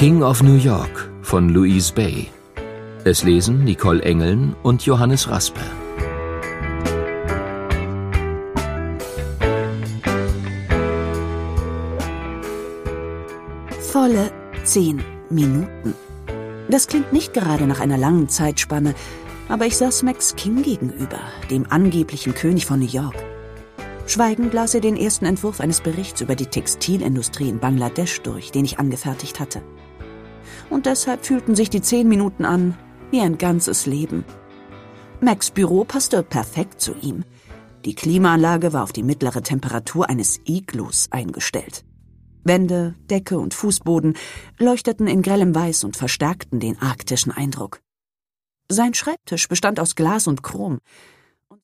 King of New York von Louise Bay. Es lesen Nicole Engeln und Johannes Rasper. Volle 10 Minuten. Das klingt nicht gerade nach einer langen Zeitspanne, aber ich saß Max King gegenüber, dem angeblichen König von New York. Schweigend las er den ersten Entwurf eines Berichts über die Textilindustrie in Bangladesch durch, den ich angefertigt hatte. Und deshalb fühlten sich die 10 Minuten an wie ein ganzes Leben. Max' Büro passte perfekt zu ihm. Die Klimaanlage war auf die mittlere Temperatur eines Iglus eingestellt. Wände, Decke und Fußboden leuchteten in grellem Weiß und verstärkten den arktischen Eindruck. Sein Schreibtisch bestand aus Glas und Chrom.